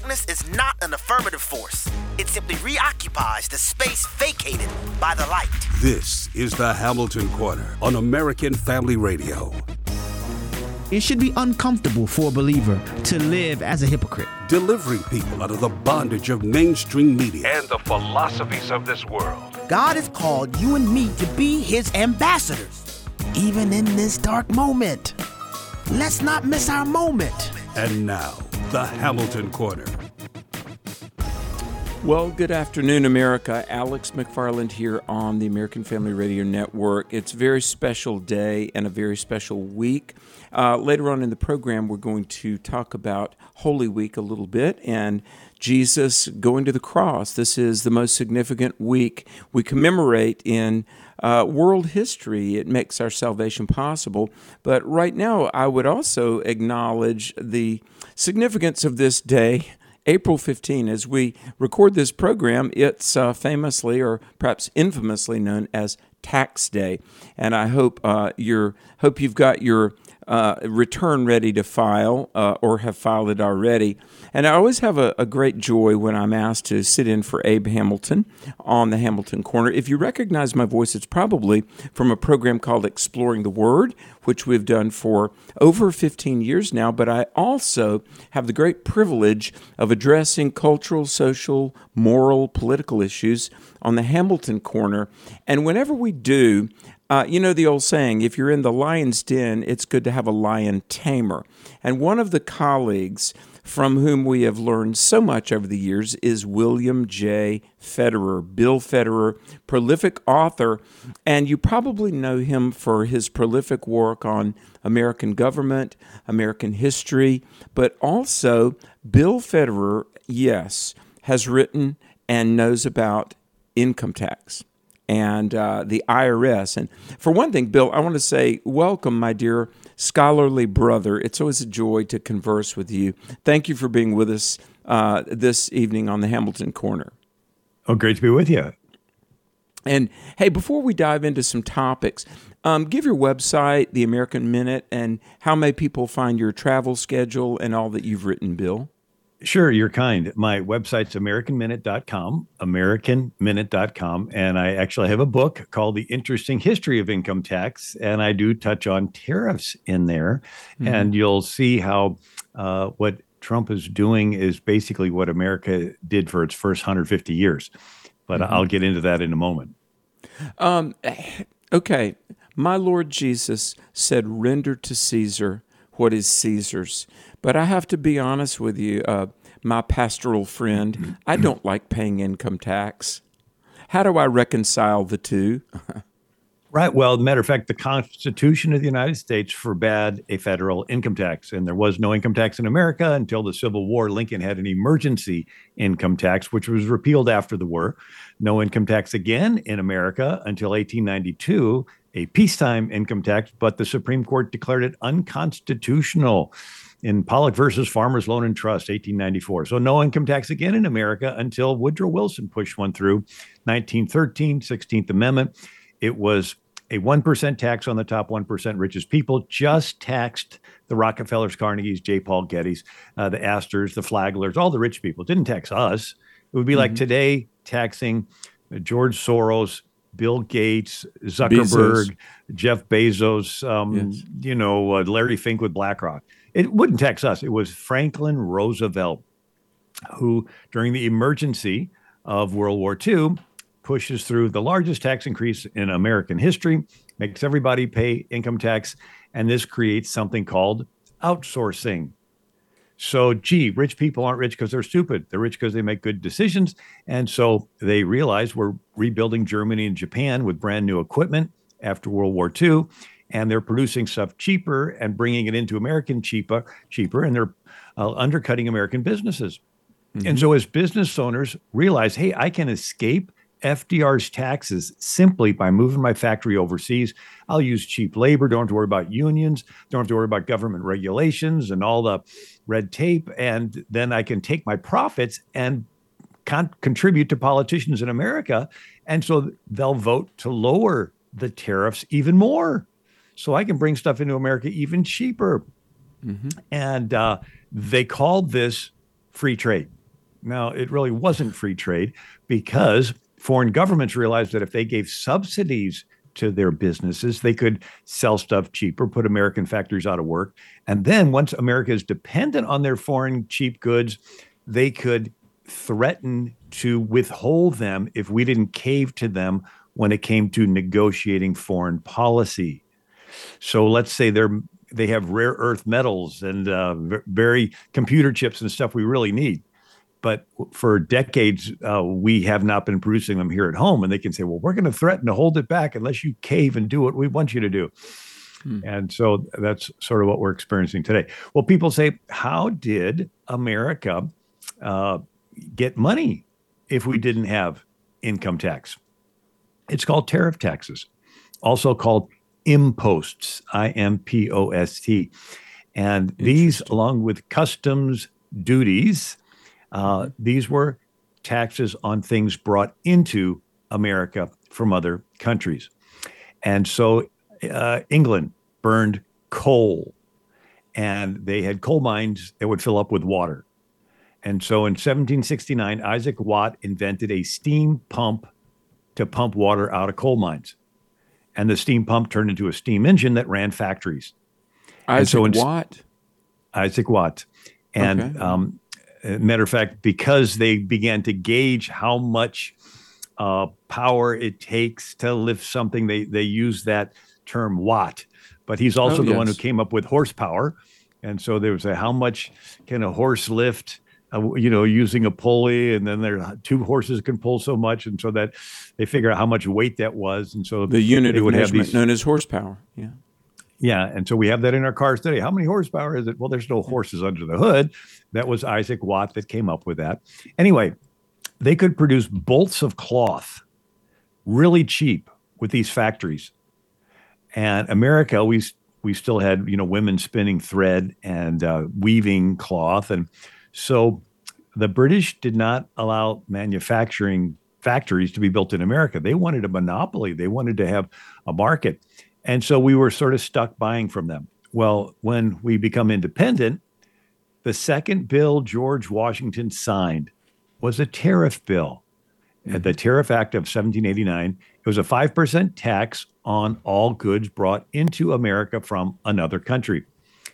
darkness is not an affirmative force. It simply reoccupies the space vacated by the light. This is the Hamilton Corner on American Family Radio. It should be uncomfortable for a believer to live as a hypocrite. Delivering people out of the bondage of mainstream media and the philosophies of this world. God has called you and me to be his ambassadors, even in this dark moment. Let's not miss our moment. And now, the Hamilton Corner. Well, good afternoon, America. Alex McFarland here on the American Family Radio Network. It's a very special day and a very special week. Later on in the program, we're going to talk about Holy Week a little bit and Jesus going to the cross. This is the most significant week we commemorate in world history. It makes our salvation possible. But right now, I would also acknowledge the significance of this day. April 15, as we record this program, it's famously or perhaps infamously known as Tax Day. And I hope you've got your return ready to file or have filed it already. And I always have a great joy when I'm asked to sit in for Abe Hamilton on the Hamilton Corner. If you recognize my voice, it's probably from a program called Exploring the Word, which we've done for over 15 years now. But I also have the great privilege of addressing cultural, social, moral, political issues on the Hamilton Corner. And whenever we do, you know the old saying, if you're in the lion's den, it's good to have a lion tamer. And one of the colleagues from whom we have learned so much over the years is William J. Federer, Bill Federer, prolific author. And you probably know him for his prolific work on American government, American history, but also Bill Federer, yes, has written and knows about income tax and the IRS. And for one thing, Bill, I want to say welcome, my dear scholarly brother. It's always a joy to converse with you. Thank you for being with us this evening on the Hamilton Corner. Oh, great to be with you. And hey, before we dive into some topics, give your website, The American Minute, and how may people find your travel schedule and all that you've written, Bill? Sure, you're kind. My website's AmericanMinute.com, AmericanMinute.com, and I actually have a book called The Interesting History of Income Tax, and I do touch on tariffs in there, and you'll see how what Trump is doing is basically what America did for its first 150 years, but I'll get into that in a moment. Okay, my Lord Jesus said, render to Caesar what is Caesar's. But I have to be honest with you, my pastoral friend, I don't like paying income tax. How do I reconcile the two? Right. Well, as a matter of fact, the Constitution of the United States forbade a federal income tax, and there was no income tax in America until the Civil War. Lincoln had an emergency income tax, which was repealed after the war. No income tax again in America until 1892, a peacetime income tax, but the Supreme Court declared it unconstitutional in Pollock versus Farmers Loan and Trust, 1894. So no income tax again in America until Woodrow Wilson pushed one through, 1913, 16th Amendment. It was a 1% tax on the top 1% richest people, just taxed the Rockefellers, Carnegies, J. Paul Gettys, the Astors, the Flaglers, all the rich people. It didn't tax us. It would be like today taxing George Soros, Bill Gates, Zuckerberg, Jeff Bezos, Larry Fink with BlackRock. It wouldn't tax us. It was Franklin Roosevelt who, during the emergency of World War II, pushes through the largest tax increase in American history, makes everybody pay income tax, and this creates something called outsourcing. So, rich people aren't rich because they're stupid. They're rich because they make good decisions. And so they realize we're rebuilding Germany and Japan with brand new equipment after World War II, and they're producing stuff cheaper and bringing it into American cheaper, and they're undercutting American businesses. And so as business owners realize, hey, I can escape FDR's taxes simply by moving my factory overseas. I'll use cheap labor. Don't have to worry about unions. Don't have to worry about government regulations and all the red tape. And then I can take my profits and contribute to politicians in America. And so they'll vote to lower the tariffs even more. So I can bring stuff into America even cheaper. And they called this free trade. Now, it really wasn't free trade because foreign governments realized that if they gave subsidies to their businesses, they could sell stuff cheaper, put American factories out of work. And then once America is dependent on their foreign cheap goods, they could threaten to withhold them if we didn't cave to them when it came to negotiating foreign policy. So let's say they have rare earth metals and very computer chips and stuff we really need. But for decades, we have not been producing them here at home. And they can say, well, we're going to threaten to hold it back unless you cave and do what we want you to do. And so that's sort of what we're experiencing today. Well, people say, how did America get money if we didn't have income tax? It's called tariff taxes, also called imposts, IMPOST. And these, along with customs duties, these were taxes on things brought into America from other countries. And so England burned coal, and they had coal mines that would fill up with water. And so in 1769, Isaac Watt invented a steam pump to pump water out of coal mines. And the steam pump turned into a steam engine that ran factories. Isaac Watt? Isaac Watt. And matter of fact, because they began to gauge how much power it takes to lift something, they use that term watt. But he's also the one who came up with horsepower. And so there was how much can a horse lift, using a pulley, and then there are 2 horses can pull so much. And so that they figure out how much weight that was. And so the unit of measurement known as horsepower. Yeah. Yeah. And so we have that in our cars today. How many horsepower is it? Well, there's no horses under the hood. That was Isaac Watt that came up with that. Anyway, they could produce bolts of cloth really cheap with these factories. And America, we still had, women spinning thread and weaving cloth. And so the British did not allow manufacturing factories to be built in America. They wanted a monopoly. They wanted to have a market. And so we were sort of stuck buying from them. Well, when we become independent, the second bill George Washington signed was a tariff bill. The Tariff Act of 1789. It was a 5% tax on all goods brought into America from another country.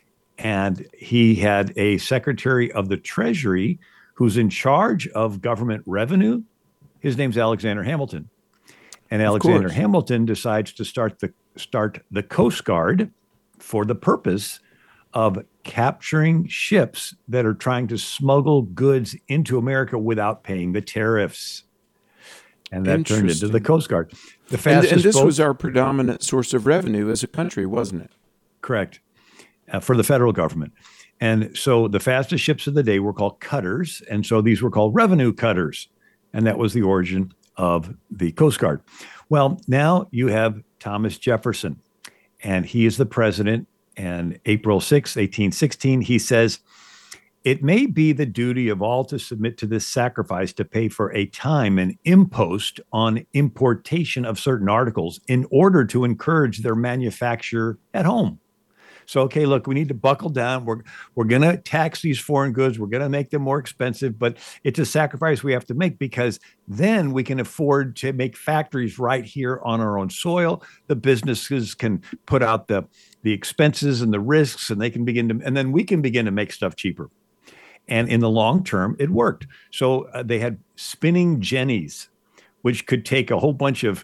And he had a Secretary of the Treasury who's in charge of government revenue. His name's Alexander Hamilton. And Alexander Hamilton decides to start the Coast Guard for the purpose of capturing ships that are trying to smuggle goods into America without paying the tariffs. And that turned into the Coast Guard. The fastest and this was our predominant source of revenue as a country, wasn't it? Correct. For the federal government. And so the fastest ships of the day were called cutters. And so these were called revenue cutters. And that was the origin of the Coast Guard. Well, now you have Thomas Jefferson, and he is the president. And April 6, 1816, he says, "It may be the duty of all to submit to this sacrifice to pay for a time an impost on importation of certain articles in order to encourage their manufacture at home." So, okay, look, we need to buckle down. We're going to tax these foreign goods. We're going to make them more expensive, but it's a sacrifice we have to make because then we can afford to make factories right here on our own soil. The businesses can put out the expenses and the risks, and they can and then we can begin to make stuff cheaper. And in the long term, it worked. So they had spinning jennies, which could take a whole bunch of,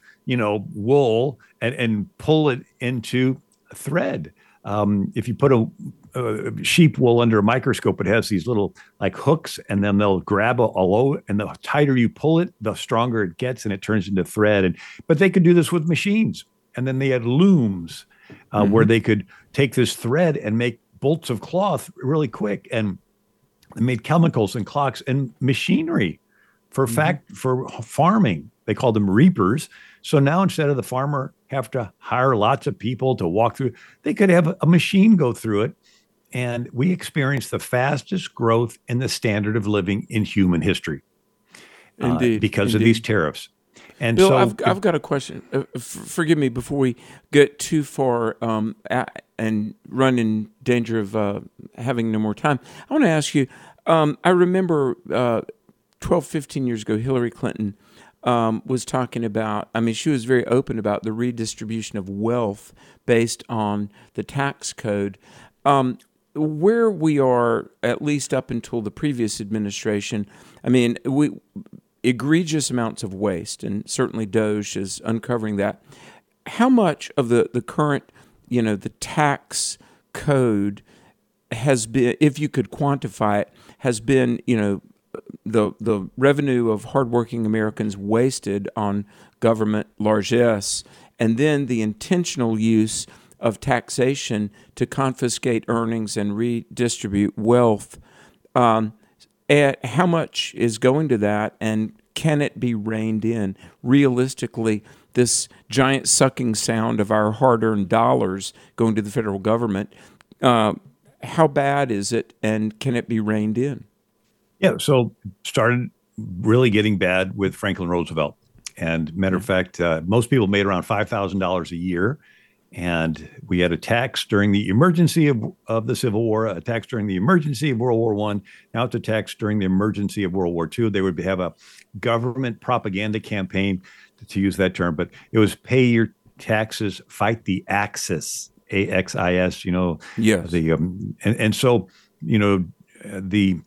wool and pull it into thread. If you put a sheep wool under a microscope, it has these little like hooks, and then they'll grab a load, and the tighter you pull it, the stronger it gets, and it turns into thread. But they could do this with machines. And then they had looms where they could take this thread and make bolts of cloth really quick. And they made chemicals and clocks and machinery for farming. They called them reapers. So now instead of the farmer have to hire lots of people to walk through, they could have a machine go through it. And we experienced the fastest growth in the standard of living in human history. Indeed. Because of these tariffs. And Bill, so I've got a question. Forgive me before we get too far and run in danger of having no more time. I want to ask you, I remember 12, 15 years ago, Hillary Clinton was talking about, she was very open about the redistribution of wealth based on the tax code. Where we are, at least up until the previous administration, egregious amounts of waste, and certainly DOGE is uncovering that. How much of the current, the tax code has been, if you could quantify it, has been, the revenue of hardworking Americans wasted on government largesse, and then the intentional use of taxation to confiscate earnings and redistribute wealth? How much is going to that, and can it be reined in? Realistically, this giant sucking sound of our hard-earned dollars going to the federal government, how bad is it, and can it be reined in? Yeah, so started really getting bad with Franklin Roosevelt. And matter of fact, most people made around $5,000 a year. And we had a tax during the emergency of the Civil War, a tax during the emergency of World War I. Now it's a tax during the emergency of World War II. They would have a government propaganda campaign, to use that term, but it was pay your taxes, fight the Axis, AXIS, Yes. And so, the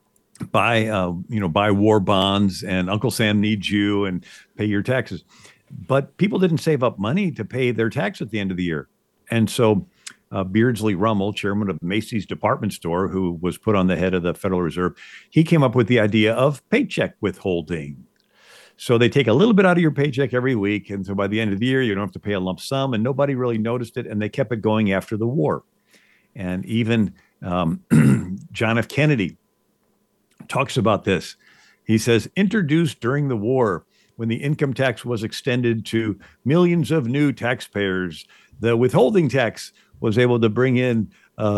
buy war bonds and Uncle Sam needs you and pay your taxes. But people didn't save up money to pay their tax at the end of the year. And so Beardsley Rummel, chairman of Macy's department store, who was put on the head of the Federal Reserve, he came up with the idea of paycheck withholding. So they take a little bit out of your paycheck every week. And so by the end of the year, you don't have to pay a lump sum, and nobody really noticed it. And they kept it going after the war. And even John F. Kennedy talks about this. He says, introduced during the war, when the income tax was extended to millions of new taxpayers, the withholding tax was able to bring in,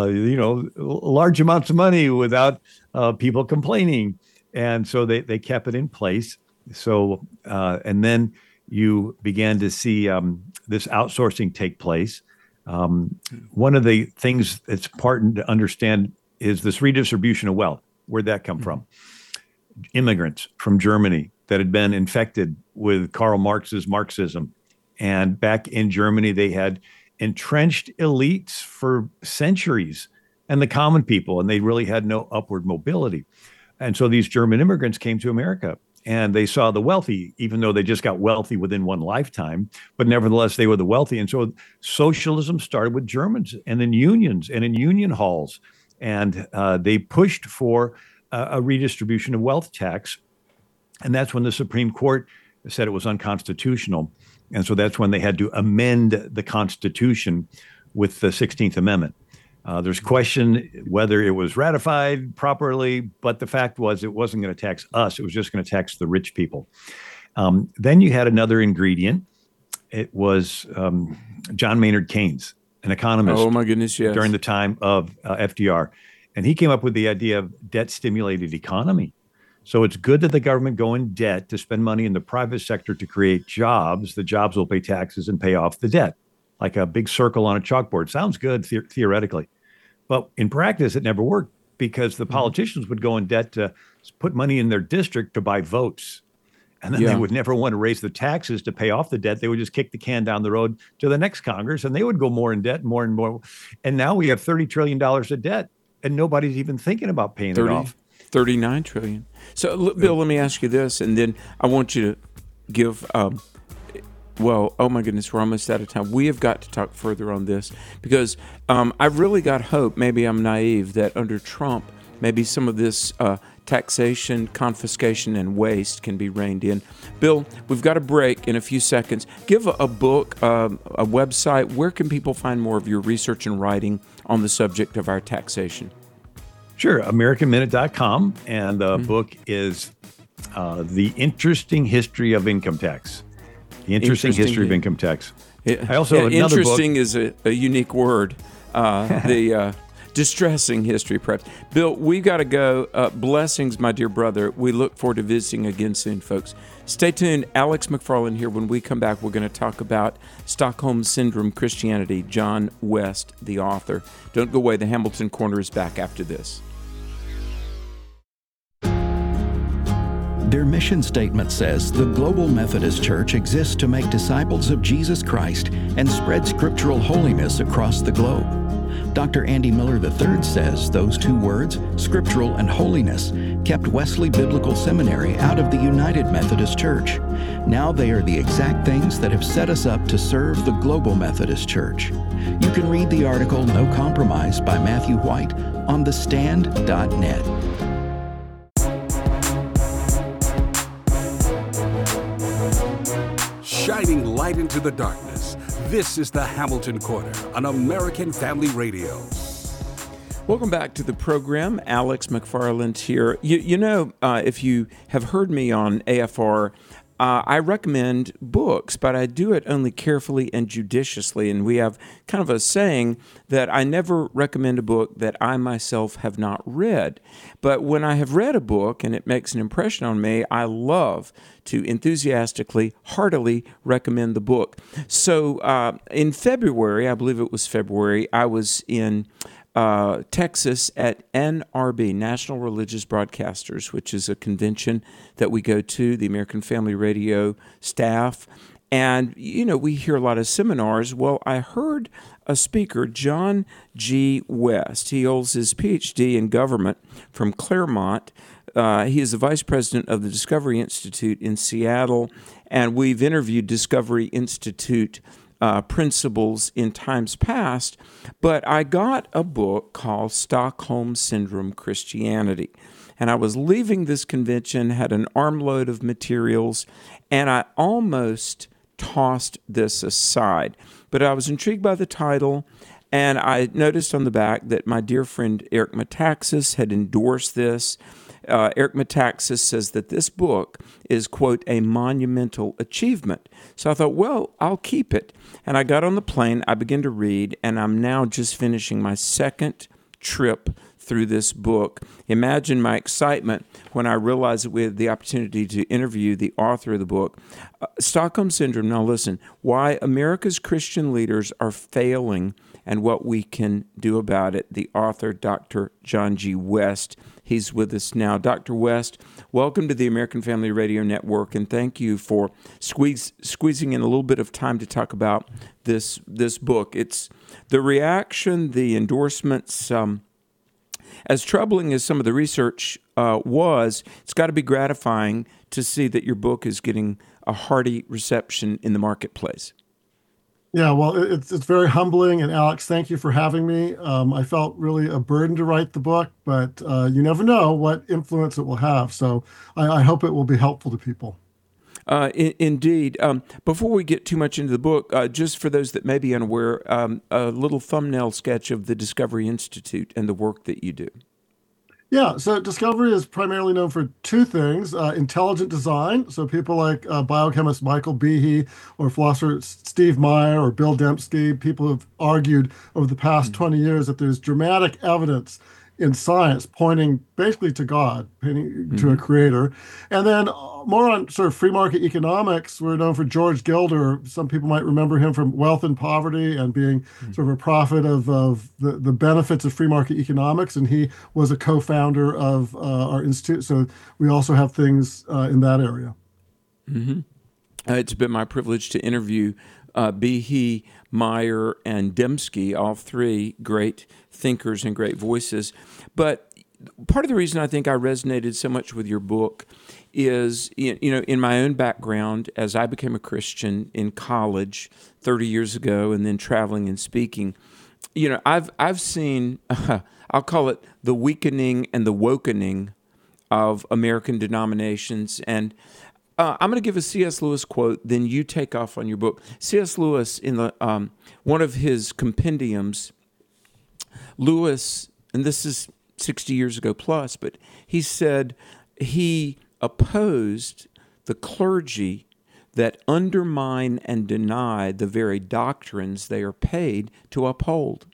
large amounts of money without people complaining. And so they kept it in place. So, and then you began to see this outsourcing take place. One of the things that's important to understand is this redistribution of wealth. Where'd that come from? Immigrants from Germany that had been infected with Karl Marx's Marxism. And back in Germany, they had entrenched elites for centuries and the common people, and they really had no upward mobility. And so these German immigrants came to America, and they saw the wealthy, even though they just got wealthy within one lifetime, but nevertheless, they were the wealthy. And so socialism started with Germans and in unions and in union halls. And they pushed for a redistribution of wealth tax. And that's when the Supreme Court said it was unconstitutional. And so that's when they had to amend the Constitution with the 16th Amendment. There's question whether it was ratified properly, but the fact was it wasn't going to tax us. It was just going to tax the rich people. Then you had another ingredient. It was John Maynard Keynes, an economist. Oh, my goodness, yes. During the time of FDR. And he came up with the idea of debt-stimulated economy. So it's good that the government go in debt to spend money in the private sector to create jobs. The jobs will pay taxes and pay off the debt, like a big circle on a chalkboard. Sounds good theoretically. But in practice, it never worked because the politicians would go in debt to put money in their district to buy votes. And then they would never want to raise the taxes to pay off the debt. They would just kick the can down the road to the next Congress, and they would go more in debt, more and more. And now we have $30 trillion of debt, and nobody's even thinking about paying it off. $39 trillion. So, Bill, let me ask you this, and then I want you to give, oh my goodness, we're almost out of time. We have got to talk further on this because I've really got hope, maybe I'm naive, that under Trump, maybe some of this taxation, confiscation, and waste can be reined in. Bill, we've got a break in a few seconds. Give a book, a website. Where can people find more of your research and writing on the subject of our taxation? Sure, AmericanMinute.com, and the book is The Interesting History of Income Tax. The Interesting History of Income Tax. I also have another interesting book. is a unique word. The distressing history, perhaps. Bill, we've got to go. Blessings, my dear brother. We look forward to visiting again soon, folks. Stay tuned. Alex McFarland here. When we come back, we're going to talk about Stockholm Syndrome Christianity. John West, the author. Don't go away. The Hamilton Corner is back after this. Their mission statement says the Global Methodist Church exists to make disciples of Jesus Christ and spread scriptural holiness across the globe. Dr. Andy Miller III says those two words, scriptural and holiness, kept Wesley Biblical Seminary out of the United Methodist Church. Now they are the exact things that have set us up to serve the Global Methodist Church. You can read the article No Compromise by Matthew White on thestand.net. Shining light into the darkness. This is the Hamilton Corner on American Family Radio. Welcome back to the program. Alex McFarland here. If you have heard me on AFR, I recommend books, but I do it only carefully and judiciously. And we have kind of a saying that I never recommend a book that I myself have not read. But when I have read a book and it makes an impression on me, I love to enthusiastically, heartily recommend the book. So in February, I believe it was February, I was in Texas at NRB, National Religious Broadcasters, which is a convention that we go to, the American Family Radio staff. And, we hear a lot of seminars. Well, I heard a speaker, John G. West. He holds his PhD in government from Claremont. He is the vice president of the Discovery Institute in Seattle, and we've interviewed Discovery Institute principles in times past, but I got a book called Stockholm Syndrome Christianity. And I was leaving this convention, had an armload of materials, and I almost tossed this aside. But I was intrigued by the title, and I noticed on the back that my dear friend Eric Metaxas had endorsed this. Eric Metaxas says that this book is, quote, a monumental achievement. So I thought, well, I'll keep it. And I got on the plane, I began to read, and I'm now just finishing my second trip through this book. Imagine my excitement when I realized that we had the opportunity to interview the author of the book. Stockholm Syndrome, now listen, why America's Christian leaders are failing and what we can do about it. The author, Dr. John G. West, he's with us now. Dr. West, welcome to the American Family Radio Network, and thank you for squeezing in a little bit of time to talk about this book. It's the reaction, the endorsements. As troubling as some of the research was, it's got to be gratifying to see that your book is getting a hearty reception in the marketplace. Yeah, well, it's very humbling. And Alex, thank you for having me. I felt really a burden to write the book, but you never know what influence it will have. So I hope it will be helpful to people. Indeed. Before we get too much into the book, just for those that may be unaware, a little thumbnail sketch of the Discovery Institute and the work that you do. Yeah, so Discovery is primarily known for two things, intelligent design. So people like biochemist Michael Behe or philosopher Steve Meyer or Bill Dembski, people have argued over the past 20 years that there's dramatic evidence in science pointing basically to God, pointing to a creator. And then more on sort of free market economics, we're known for George Gilder. Some people might remember him from Wealth and Poverty and being sort of a prophet of the benefits of free market economics. And he was a co-founder of our institute. So we also have things in that area. Mm-hmm. It's been my privilege to interview Behe, Meyer, and Dembski, all three great thinkers and great voices. But part of the reason I think I resonated so much with your book is, in my own background, as I became a Christian in college 30 years ago and then traveling and speaking, I've seen, I'll call it the weakening and the wokening of American denominations. And I'm going to give a C.S. Lewis quote, then you take off on your book. C.S. Lewis, in the one of his compendiums, Lewis, and this is 60 years ago plus, but he said he opposed the clergy that undermine and deny the very doctrines they are paid to uphold.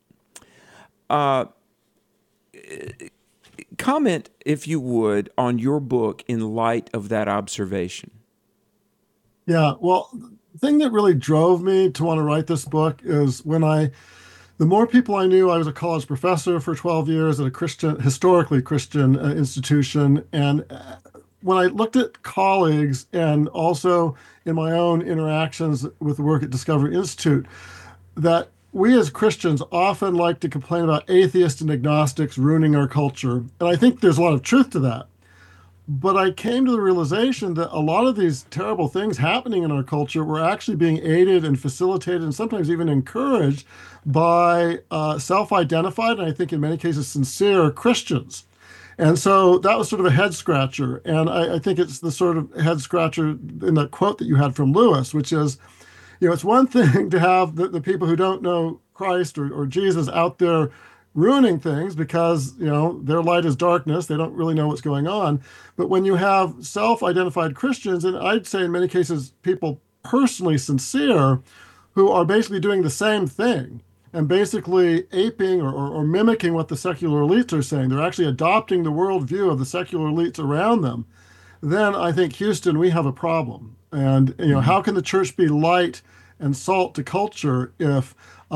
Comment, if you would, on your book in light of that observation. Yeah, well, the thing that really drove me to want to write this book is the more people I knew. I was a college professor for 12 years at a historically Christian institution, and when I looked at colleagues and also in my own interactions with the work at Discovery Institute, that we as Christians often like to complain about atheists and agnostics ruining our culture. And I think there's a lot of truth to that. But I came to the realization that a lot of these terrible things happening in our culture were actually being aided and facilitated and sometimes even encouraged by self-identified, and I think in many cases sincere Christians. And so that was sort of a head scratcher. And I think it's the sort of head scratcher in that quote that you had from Lewis, which is, it's one thing to have the people who don't know Christ or Jesus out there ruining things because, their light is darkness. They don't really know what's going on. But when you have self-identified Christians, and I'd say in many cases, people personally sincere who are basically doing the same thing and basically aping or mimicking what the secular elites are saying, they're actually adopting the worldview of the secular elites around them, then I think, Houston, we have a problem. And, how can the church be light and salt to culture if,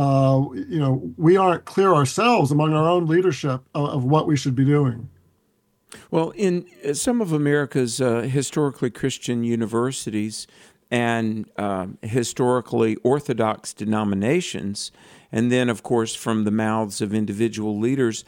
we aren't clear ourselves among our own leadership of what we should be doing? Well, in some of America's historically Christian universities and historically Orthodox denominations, and then, of course, from the mouths of individual leaders,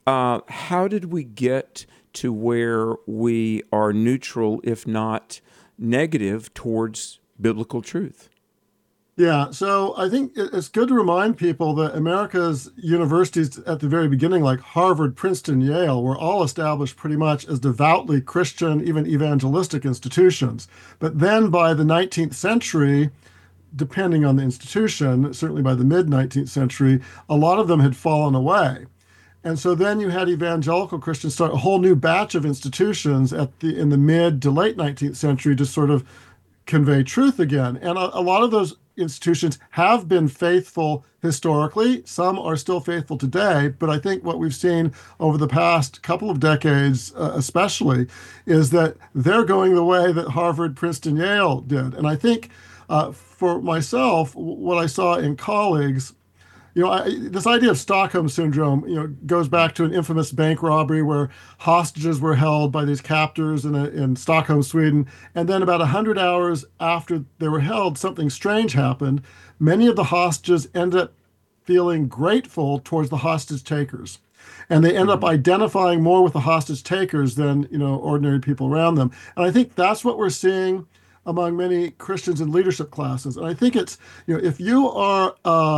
how did we get to where we are neutral, if not negative, towards biblical truth? Yeah, so I think it's good to remind people that America's universities at the very beginning, like Harvard, Princeton, Yale, were all established pretty much as devoutly Christian, even evangelistic institutions. But then by the 19th century, depending on the institution, certainly by the mid-19th century, a lot of them had fallen away. And so then you had evangelical Christians start a whole new batch of institutions in the mid to late 19th century to sort of convey truth again. And a lot of those institutions have been faithful historically. Some are still faithful today. But I think what we've seen over the past couple of decades, especially, is that they're going the way that Harvard, Princeton, Yale did. And I think for myself, what I saw in colleagues, this idea of Stockholm Syndrome, goes back to an infamous bank robbery where hostages were held by these captors in Stockholm, Sweden. And then about 100 hours after they were held, something strange happened. Many of the hostages ended up feeling grateful towards the hostage takers. And they end up identifying more with the hostage takers than, ordinary people around them. And I think that's what we're seeing among many Christians in leadership classes. And I think it's, if you are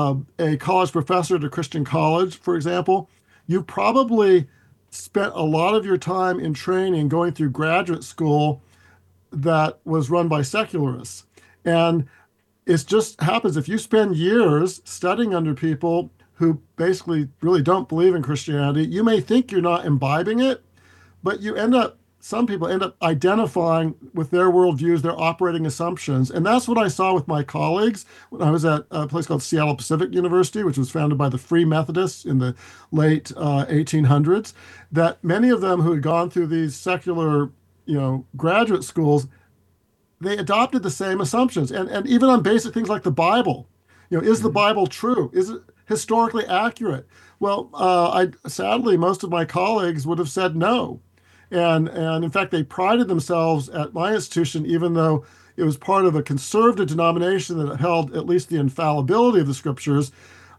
a college professor at a Christian college, for example, you probably spent a lot of your time in training going through graduate school that was run by secularists. And it just happens, if you spend years studying under people who basically really don't believe in Christianity, you may think you're not imbibing it, but some people end up identifying with their worldviews, their operating assumptions. And that's what I saw with my colleagues when I was at a place called Seattle Pacific University, which was founded by the Free Methodists in the late 1800s, that many of them who had gone through these secular, graduate schools, they adopted the same assumptions. And even on basic things like the Bible, is the Bible true? Is it historically accurate? Well, sadly, most of my colleagues would have said no. And in fact, they prided themselves at my institution, even though it was part of a conservative denomination that held at least the infallibility of the scriptures.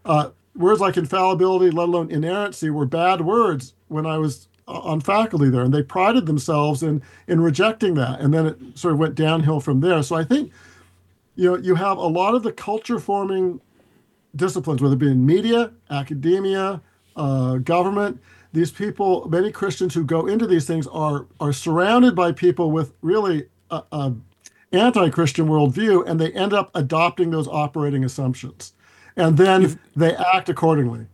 Words like infallibility, let alone inerrancy, were bad words when I was on faculty there. And they prided themselves in rejecting that. And then it sort of went downhill from there. So I think, you have a lot of the culture-forming disciplines, whether it be in media, academia, government. These people, many Christians who go into these things are surrounded by people with really anti-Christian worldview, and they end up adopting those operating assumptions. And then they act accordingly.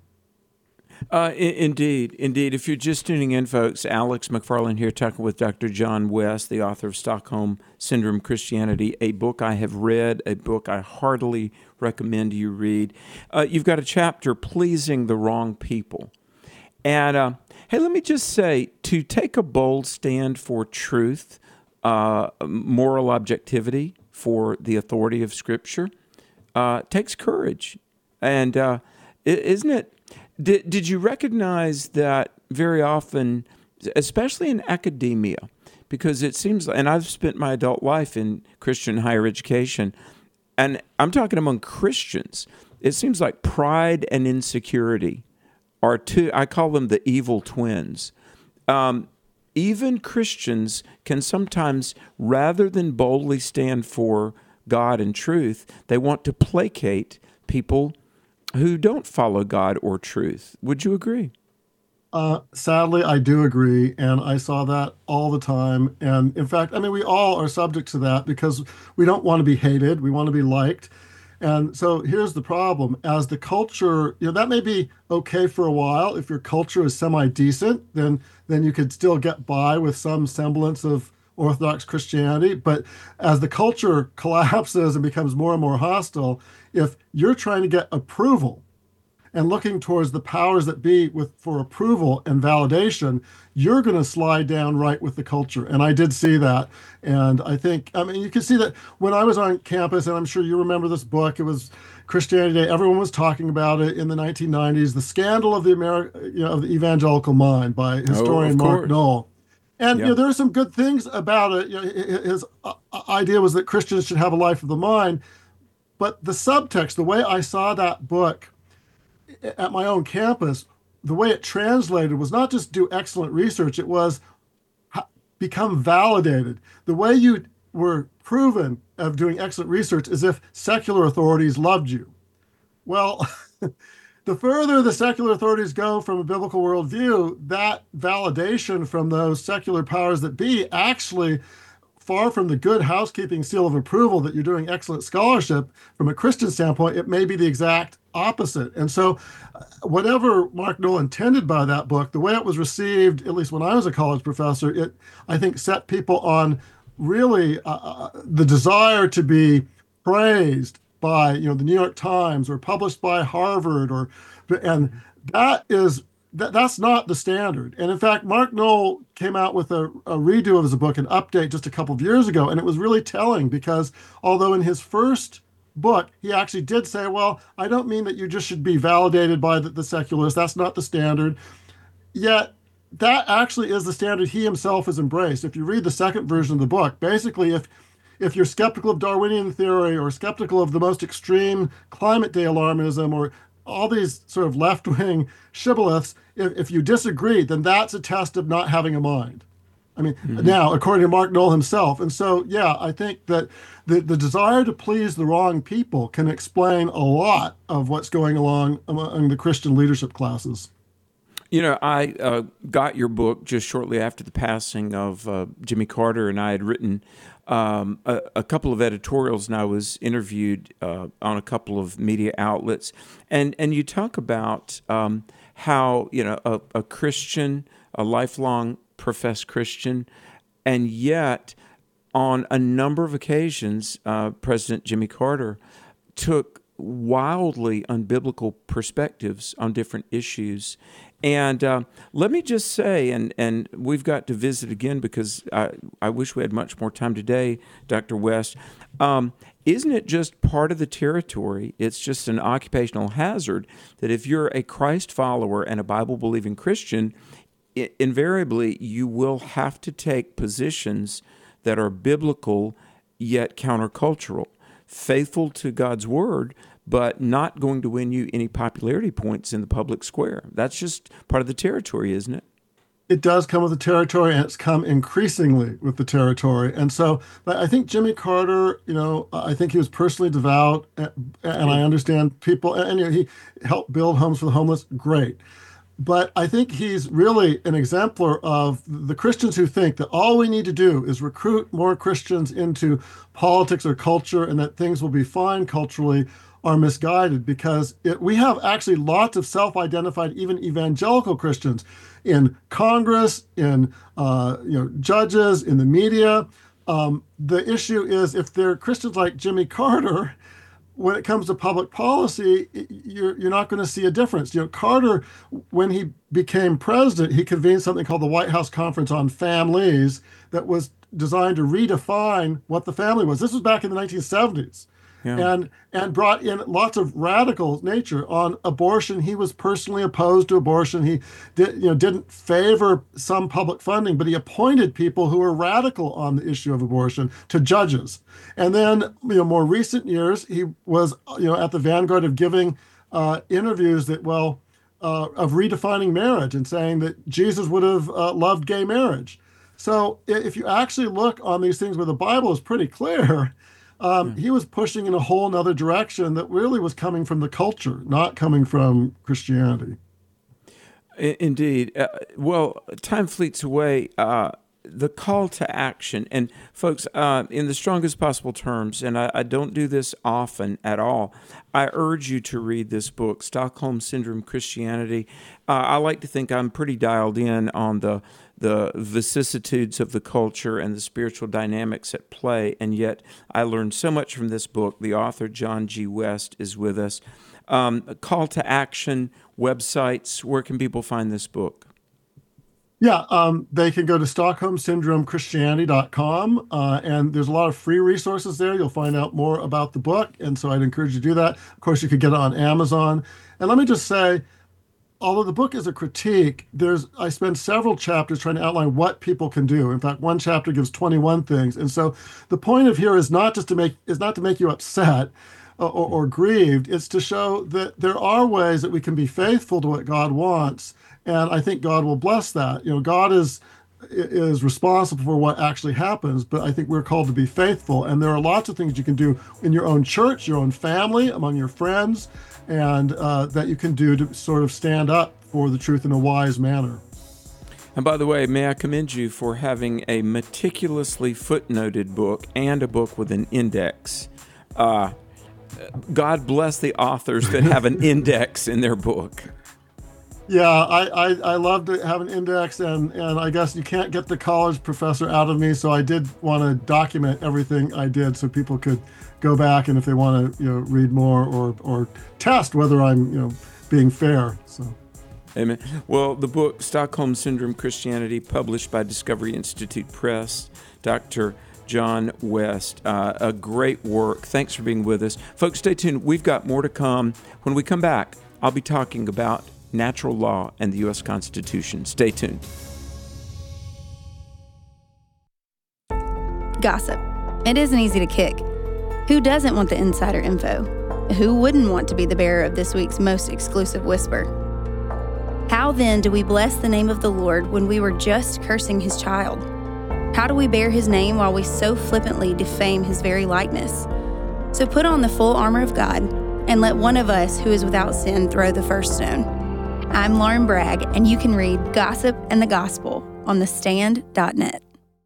Indeed. If you're just tuning in, folks, Alex McFarland here talking with Dr. John West, the author of Stockholm Syndrome Christianity, a book I have read, a book I heartily recommend you read. You've got a chapter, Pleasing the Wrong People. And hey, let me just say, to take a bold stand for truth, moral objectivity, for the authority of Scripture, takes courage. And isn't it? Did you recognize that very often, especially in academia, because it seems, and I've spent my adult life in Christian higher education, and I'm talking among Christians, it seems like pride and insecurity are two, I call them the evil twins. Even Christians can sometimes, rather than boldly stand for God and truth, they want to placate people who don't follow God or truth. Would you agree? Sadly, I do agree, and I saw that all the time. And in fact, I mean, we all are subject to that because we don't want to be hated. We want to be liked. And so here's the problem. As the culture, that may be okay for a while. If your culture is semi-decent, then you could still get by with some semblance of Orthodox Christianity. But as the culture collapses and becomes more and more hostile, if you're trying to get approval and looking towards the powers that be for approval and validation, you're going to slide down right with the culture. And I did see that. And I think, I mean, you can see that when I was on campus, and I'm sure you remember this book, it was Christianity Day. Everyone was talking about it in the 1990s, The Scandal of the of the Evangelical Mind by historian Mark Noll. And there are some good things about it. His idea was that Christians should have a life of the mind. But the subtext, the way I saw that book at my own campus, the way it translated was not just do excellent research, it was become validated. The way you were proven of doing excellent research is if secular authorities loved you. Well, the further the secular authorities go from a biblical worldview, that validation from those secular powers that be actually, far from the good housekeeping seal of approval that you're doing excellent scholarship, from a Christian standpoint, it may be the exact opposite. And so whatever Mark Noll intended by that book, the way it was received, at least when I was a college professor, it, I think, set people on really the desire to be praised by, the New York Times or published by Harvard, and that's not the standard. And in fact, Mark Noll came out with a redo of his book, an update just a couple of years ago, and it was really telling because although in his first book, he actually did say, well, I don't mean that you just should be validated by the secularists. That's not the standard. Yet that actually is the standard he himself has embraced. If you read the second version of the book, basically if you're skeptical of Darwinian theory or skeptical of the most extreme climate day alarmism or all these sort of left-wing shibboleths, if you disagree, then that's a test of not having a mind. I mean, now, according to Mark Noll himself. And so, yeah, I think that the desire to please the wrong people can explain a lot of what's going along among the Christian leadership classes. I got your book just shortly after the passing of Jimmy Carter, and I had written a couple of editorials, and I was interviewed on a couple of media outlets. And you talk about how, a Christian, a lifelong professed Christian, and yet on a number of occasions, President Jimmy Carter took wildly unbiblical perspectives on different issues. And let me just say, and we've got to visit again because I wish we had much more time today, Dr. West, isn't it just part of the territory? It's just an occupational hazard that if you're a Christ follower and a Bible-believing Christian, invariably you will have to take positions that are biblical yet countercultural, faithful to God's word, but not going to win you any popularity points in the public square. That's just part of the territory, isn't it? It does come with the territory, and it's come increasingly with the territory. And so I think Jimmy Carter, I think he was personally devout, and I understand people, and he helped build homes for the homeless. Great. But I think he's really an exemplar of the Christians who think that all we need to do is recruit more Christians into politics or culture and that things will be fine culturally, are misguided, because we have actually lots of self-identified, even evangelical Christians in Congress, in judges, in the media. The issue is if they're Christians like Jimmy Carter, when it comes to public policy, you're not going to see a difference. Carter, when he became president, he convened something called the White House Conference on Families that was designed to redefine what the family was. This was back in the 1970s. and brought in lots of radical nature on abortion. He was personally opposed to abortion. He didn't favor some public funding, but he appointed people who were radical on the issue of abortion to judges. And then, more recent years, he was, at the vanguard of giving interviews that, of redefining marriage and saying that Jesus would have loved gay marriage. So if you actually look on these things where the Bible is pretty clear, he was pushing in a whole nother direction that really was coming from the culture, not coming from Christianity. Indeed. Well, time fleets away. The call to action, and folks, in the strongest possible terms, and I don't do this often at all, I urge you to read this book, Stockholm Syndrome Christianity. I like to think I'm pretty dialed in on the vicissitudes of the culture and the spiritual dynamics at play, and yet I learned so much from this book. The author, John G. West, is with us. Call to action, websites, where can people find this book? Yeah, they can go to StockholmSyndromeChristianity.com, and there's a lot of free resources there. You'll find out more about the book, and so I'd encourage you to do that. Of course, you could get it on Amazon. And let me just say, although the book is a critique, I spend several chapters trying to outline what people can do. In fact, one chapter gives 21 things. And so the point of here is not to make you upset or grieved. It's to show that there are ways that we can be faithful to what God wants. And I think God will bless that. God is responsible for what actually happens, but I think we're called to be faithful. And there are lots of things you can do in your own church, your own family, among your friends, and that you can do to sort of stand up for the truth in a wise manner. And by the way, may I commend you for having a meticulously footnoted book and a book with an index. God bless the authors that have an index in their book. Yeah, I love to have an index, and I guess you can't get the college professor out of me, so I did want to document everything I did so people could go back, and if they want to read more or test whether I'm being fair. So. Amen. Well, the book Stockholm Syndrome Christianity, published by Discovery Institute Press, Dr. John West, a great work. Thanks for being with us. Folks, stay tuned. We've got more to come. When we come back, I'll be talking about natural law and the U.S. Constitution. Stay tuned. Gossip. It isn't easy to kick. Who doesn't want the insider info? Who wouldn't want to be the bearer of this week's most exclusive whisper? How then do we bless the name of the Lord when we were just cursing his child? How do we bear his name while we so flippantly defame his very likeness? So put on the full armor of God and let one of us who is without sin throw the first stone. I'm Lauren Bragg, and you can read Gossip and the Gospel on thestand.net.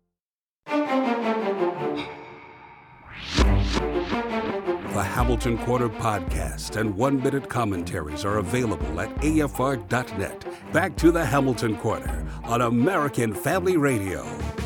The Hamilton Quarter podcast and one-minute commentaries are available at afr.net. Back to the Hamilton Quarter on American Family Radio.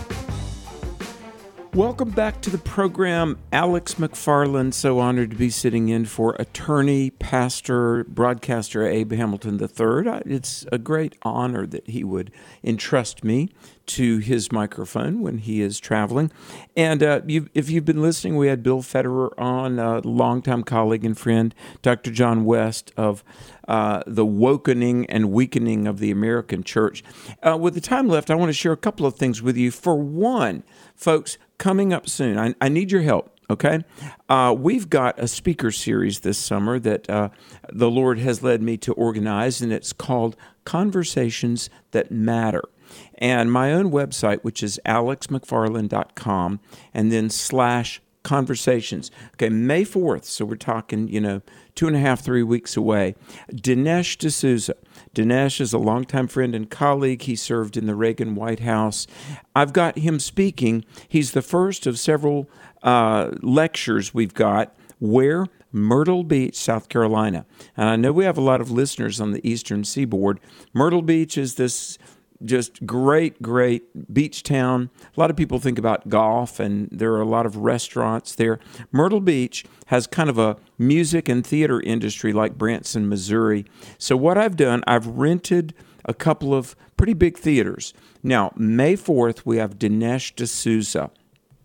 Welcome back to the program. Alex McFarland, so honored to be sitting in for attorney, pastor, broadcaster Abe Hamilton III. It's a great honor that he would entrust me to his microphone when he is traveling. And if you've been listening, we had Bill Federer on, a longtime colleague and friend, Dr. John West of the wokening and weakening of the American church. With the time left, I want to share a couple of things with you. For one, folks, coming up soon, I need your help. Okay, we've got a speaker series this summer that the Lord has led me to organize, and it's called Conversations That Matter. And my own website, which is alexmcfarland.com, and then /conversations. Okay, May 4th, so we're talking, 2.5, 3 weeks away. Dinesh D'Souza. Dinesh is a longtime friend and colleague. He served in the Reagan White House. I've got him speaking. He's the first of several lectures we've got. Where? Myrtle Beach, South Carolina. And I know we have a lot of listeners on the Eastern Seaboard. Myrtle Beach is this just great beach town. A lot of people think about golf, and there are a lot of restaurants there. Myrtle Beach has kind of a music and theater industry like Branson, Missouri. So what I've done, I've rented a couple of pretty big theaters. Now, May 4th, we have Dinesh D'Souza.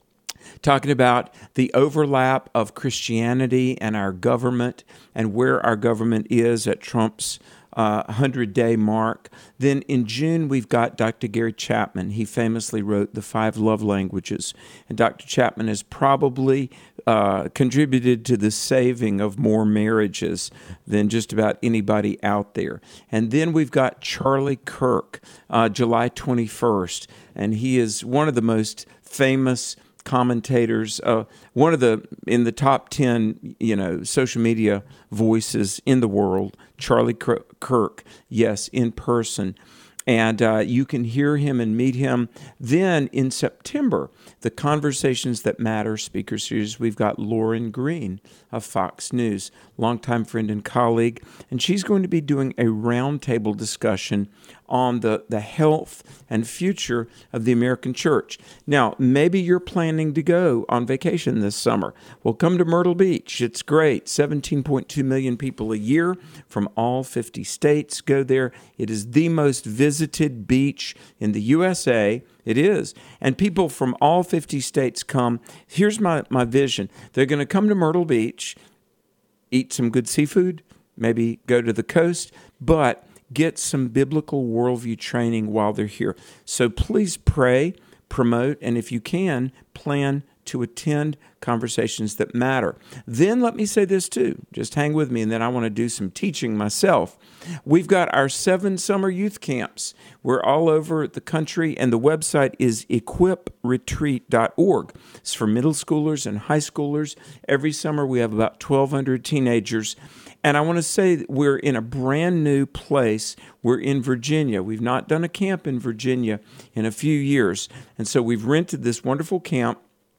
talking about the overlap of Christianity and our government and where our government is at Trump's 100-day mark. Then in June, we've got Dr. Gary Chapman. He famously wrote The 5 Love Languages. And Dr. Chapman has probably contributed to the saving of more marriages than just about anybody out there. And then we've got Charlie Kirk, July 21st. And he is one of the most famous commentators, one of the in the top 10, social media voices in the world. Charlie Kirk, yes, in person. And you can hear him and meet him. Then in September, the Conversations That Matter speaker series, we've got Lauren Green of Fox News, longtime friend and colleague, and she's going to be doing a roundtable discussion on the health and future of the American church. Now, maybe you're planning to go on vacation this summer. Well, come to Myrtle Beach. It's great. 17.2 million people a year from all 50 states go there. It is the most visited beach in the USA. It is. And people from all 50 states come. Here's my vision. They're going to come to Myrtle Beach, eat some good seafood, maybe go to the coast, but get some biblical worldview training while they're here. So please pray, promote, and if you can, plan to attend Conversations That Matter. Then let me say this too. Just hang with me, and then I want to do some teaching myself. We've got our 7 summer youth camps. We're all over the country, and the website is equipretreat.org. It's for middle schoolers and high schoolers. Every summer we have about 1,200 teenagers. And I want to say that we're in a brand new place. We're in Virginia. We've not done a camp in Virginia in a few years. And so we've rented this wonderful camp.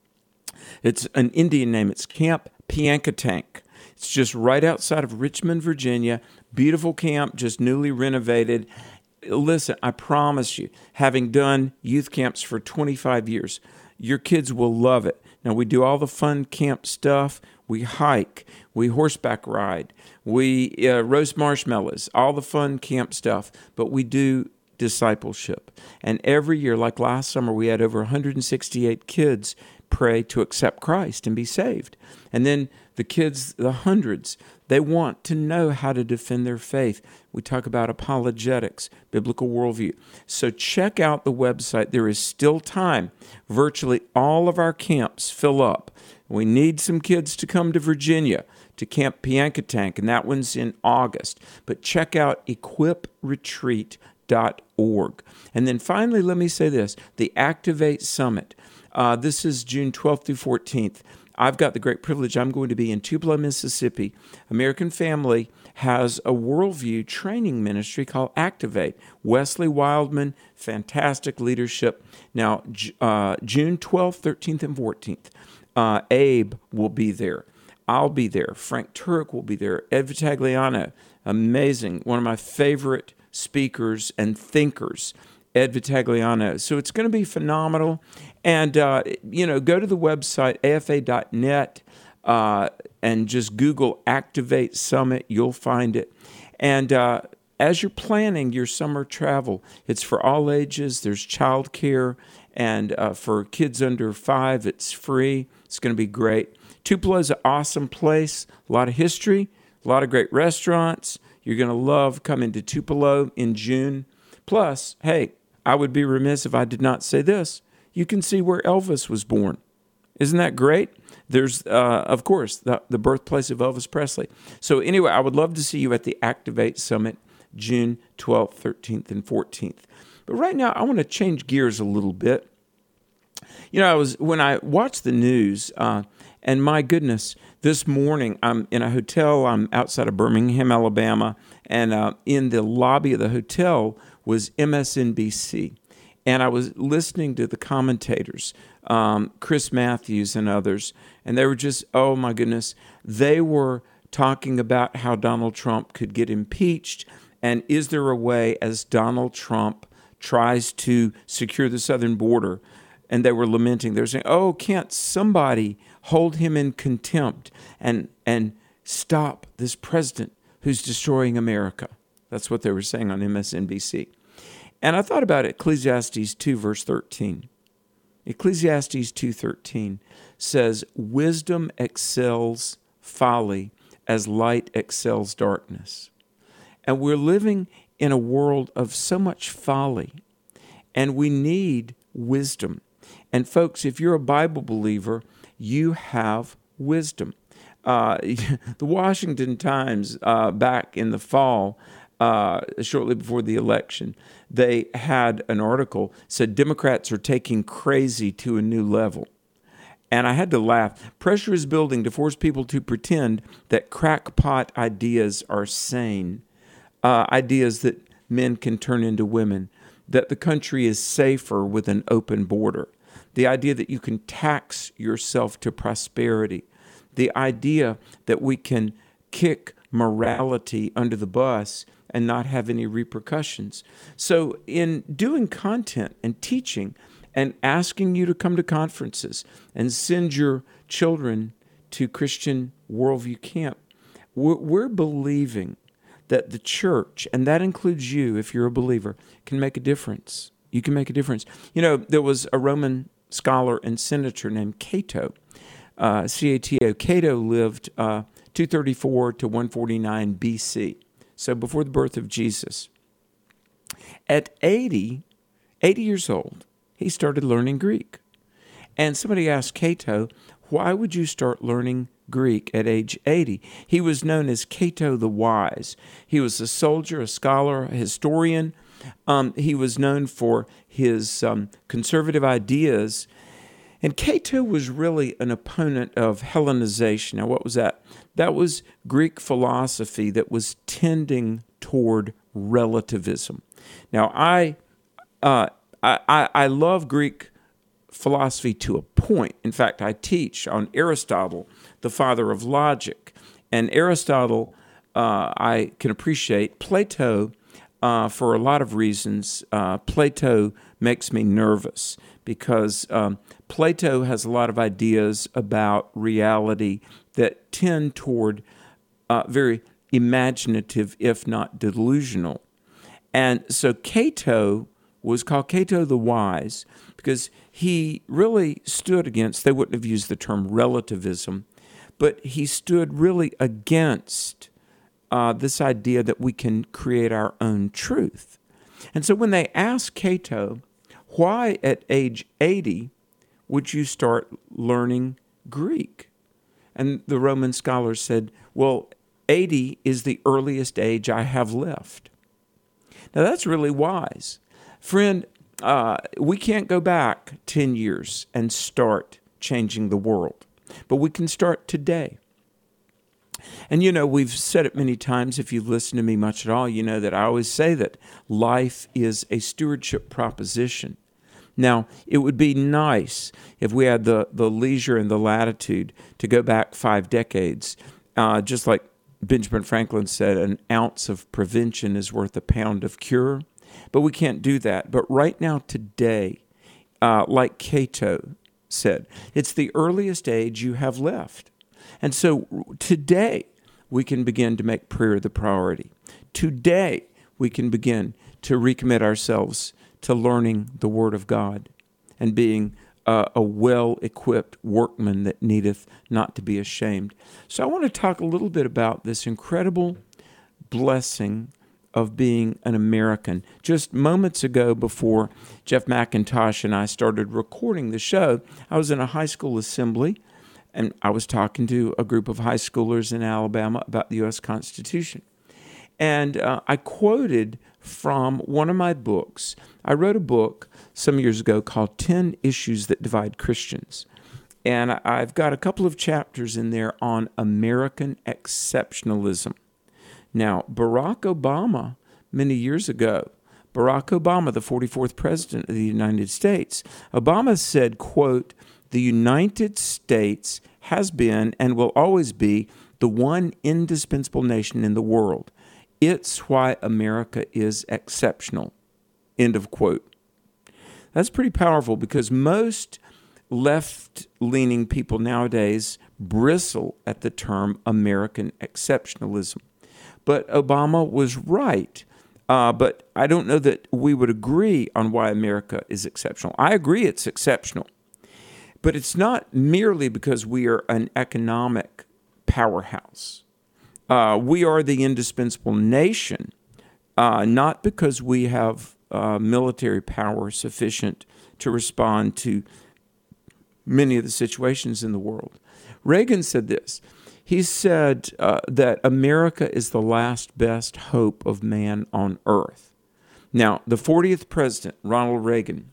It's an Indian name. It's Camp Piankatank. It's just right outside of Richmond, Virginia. Beautiful camp, just newly renovated. Listen, I promise you, having done youth camps for 25 years, your kids will love it. Now, we do all the fun camp stuff. We hike. We horseback ride. We roast marshmallows, all the fun camp stuff. But we do discipleship. And every year, like last summer, we had over 168 kids pray to accept Christ and be saved. And then the kids, the hundreds, they want to know how to defend their faith. We talk about apologetics, biblical worldview. So check out the website. There is still time. Virtually all of our camps fill up. We need some kids to come to Virginia to Camp Piankatank, and that one's in August. But check out equipretreat.org. And then finally, let me say this, the Activate Summit. This is June 12th through 14th. I've got the great privilege. I'm going to be in Tupelo, Mississippi. American Family has a worldview training ministry called Activate. Wesley Wildman, fantastic leadership. Now, June 12th, 13th, and 14th, Abe will be there. I'll be there. Frank Turek will be there. Ed Vitagliano, amazing. One of my favorite speakers and thinkers, Ed Vitagliano. So it's going to be phenomenal. And, go to the website, afa.net, and just Google Activate Summit. You'll find it. And as you're planning your summer travel, it's for all ages. There's childcare. And for kids under 5, it's free. It's going to be great. Tupelo is an awesome place. A lot of history, a lot of great restaurants. You're going to love coming to Tupelo in June. Plus, hey, I would be remiss if I did not say this. You can see where Elvis was born. Isn't that great? There's, of course, the birthplace of Elvis Presley. So anyway, I would love to see you at the Activate Summit, June 12th, 13th, and 14th. But right now, I want to change gears a little bit. When I watched the news, and my goodness, this morning I'm in a hotel. I'm outside of Birmingham, Alabama, and in the lobby of the hotel was MSNBC. And I was listening to the commentators, Chris Matthews and others, and they were just, oh my goodness, they were talking about how Donald Trump could get impeached, and is there a way as Donald Trump tries to secure the southern border, and they were lamenting, they were saying, oh, can't somebody hold him in contempt and stop this president who's destroying America? That's what they were saying on MSNBC. And I thought about Ecclesiastes 2, verse 13. Ecclesiastes 2:13 says, wisdom excels folly as light excels darkness. And we're living in a world of so much folly, and we need wisdom. And folks, if you're a Bible believer, you have wisdom. The Washington Times, back in the fall, shortly before the election, they had an article said Democrats are taking crazy to a new level. And I had to laugh. Pressure is building to force people to pretend that crackpot ideas are sane, ideas that men can turn into women, that the country is safer with an open border, the idea that you can tax yourself to prosperity, the idea that we can kick morality under the bus and not have any repercussions. So in doing content and teaching and asking you to come to conferences and send your children to Christian Worldview Camp, we're believing that the church, and that includes you if you're a believer, can make a difference. You can make a difference. You know, there was a Roman scholar and senator named Cato, C-A-T-O. Cato lived 234 to 149 BC, so before the birth of Jesus. At 80 years old, he started learning Greek. And somebody asked Cato, why would you start learning Greek at age 80? He was known as Cato the Wise. He was a soldier, a scholar, a historian. He was known for his conservative ideas. And Cato was really an opponent of Hellenization. Now, what was that? That was Greek philosophy that was tending toward relativism. Now, I love Greek philosophy to a point. In fact, I teach on Aristotle, the father of logic. And Aristotle, I can appreciate. Plato, for a lot of reasons, Plato makes me nervous because Plato has a lot of ideas about reality that tend toward very imaginative, if not delusional. And so Cato was called Cato the Wise because he really stood against, they wouldn't have used the term relativism, but he stood really against this idea that we can create our own truth. And so when they asked Cato, why at age 80 would you start learning Greek? And the Roman scholar said, well, 80 is the earliest age I have left. Now that's really wise. Friend, we can't go back 10 years and start changing the world, but we can start today. And, you know, we've said it many times. If you've listened to me much at all, you know that I always say that life is a stewardship proposition. Now, it would be nice if we had the leisure and the latitude to go back 5 decades, just like Benjamin Franklin said, an ounce of prevention is worth a pound of cure. But we can't do that. But right now, today, like Cato said, it's the earliest age you have left. And so today, we can begin to make prayer the priority. Today, we can begin to recommit ourselves to learning the Word of God and being a well-equipped workman that needeth not to be ashamed. So I want to talk a little bit about this incredible blessing of being an American. Just moments ago, before Jeff McIntosh and I started recording the show, I was in a high school assembly, and I was talking to a group of high schoolers in Alabama about the U.S. Constitution. And I quoted from one of my books. I wrote a book some years ago called 10 Issues That Divide Christians. And I've got a couple of chapters in there on American exceptionalism. Now, Barack Obama, many years ago, Barack Obama, the 44th president of the United States, Obama said, quote, "The United States has been and will always be the one indispensable nation in the world. It's why America is exceptional." End of quote. That's pretty powerful because most left-leaning people nowadays bristle at the term American exceptionalism. But Obama was right. But I don't know that we would agree on why America is exceptional. I agree it's exceptional. But it's not merely because we are an economic powerhouse. We are the indispensable nation, not because we have military power sufficient to respond to many of the situations in the world. Reagan said this. He said that America is the last best hope of man on earth. Now, the 40th president, Ronald Reagan,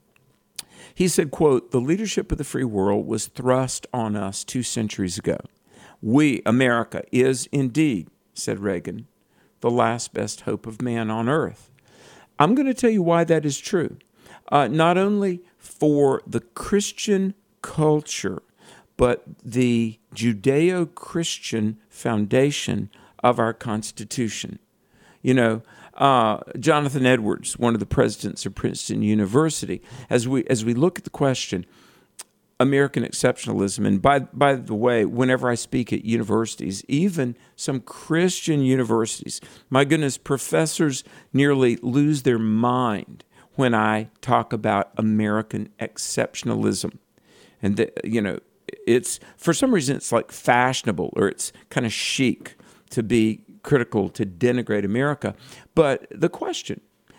he said, quote, "The leadership of the free world was thrust on us 2 centuries ago. We, America, is indeed," said Reagan, "the last best hope of man on earth." I'm going to tell you why that is true. Not only for the Christian culture, but the Judeo-Christian foundation of our Constitution. You know, Jonathan Edwards, one of the presidents of Princeton University, as we look at the question, American exceptionalism, and by the way, whenever I speak at universities, even some Christian universities, my goodness, professors nearly lose their mind when I talk about American exceptionalism. And, it's, for some reason, it's like fashionable, or it's kind of chic to be critical, to denigrate America. But the question,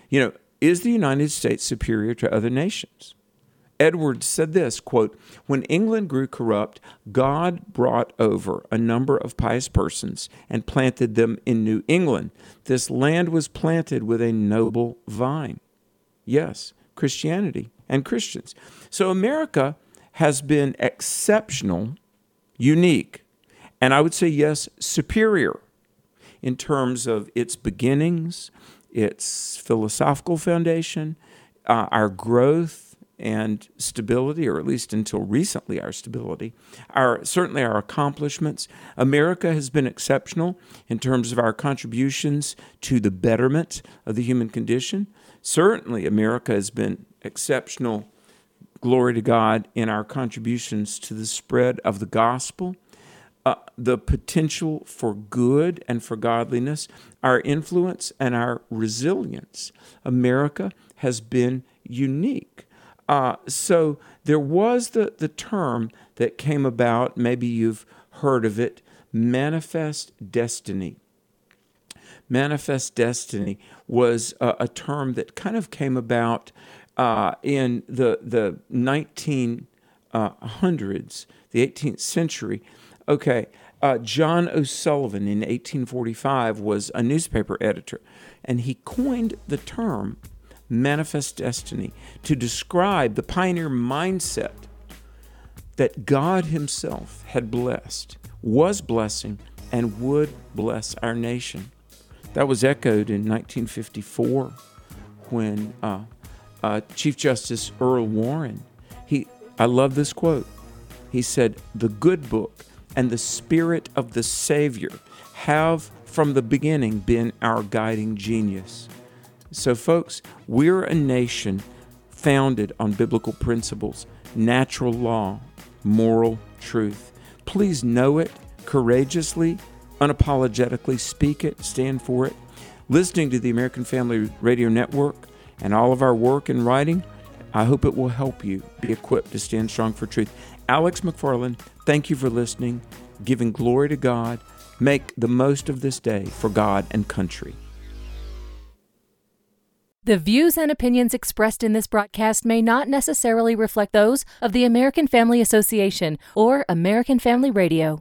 is the United States superior to other nations? Edwards said this, quote, "When England grew corrupt, God brought over a number of pious persons and planted them in New England. This land was planted with a noble vine." Yes, Christianity and Christians. So America has been exceptional, unique, and I would say, yes, superior in terms of its beginnings, its philosophical foundation, our growth and stability, or at least until recently our stability, certainly our accomplishments. America has been exceptional in terms of our contributions to the betterment of the human condition. Certainly America has been exceptional, glory to God, in our contributions to the spread of the gospel, the potential for good and for godliness, our influence and our resilience. America has been unique. So there was the term that came about, maybe you've heard of it, manifest destiny. Manifest destiny was a term that kind of came about in the 1900s, the 18th century. Okay, John O'Sullivan in 1845 was a newspaper editor, and he coined the term manifest destiny to describe the pioneer mindset that God himself had blessed, was blessing, and would bless our nation. That was echoed in 1954 when Chief Justice Earl Warren, I love this quote. He said, "The good book and the spirit of the Savior have from the beginning been our guiding genius." So folks, we're a nation founded on biblical principles, natural law, moral truth. Please know it courageously, unapologetically speak it, stand for it. Listening to the American Family Radio Network and all of our work and writing, I hope it will help you be equipped to stand strong for truth. Alex McFarland, thank you for listening, giving glory to God. Make the most of this day for God and country. The views and opinions expressed in this broadcast may not necessarily reflect those of the American Family Association or American Family Radio.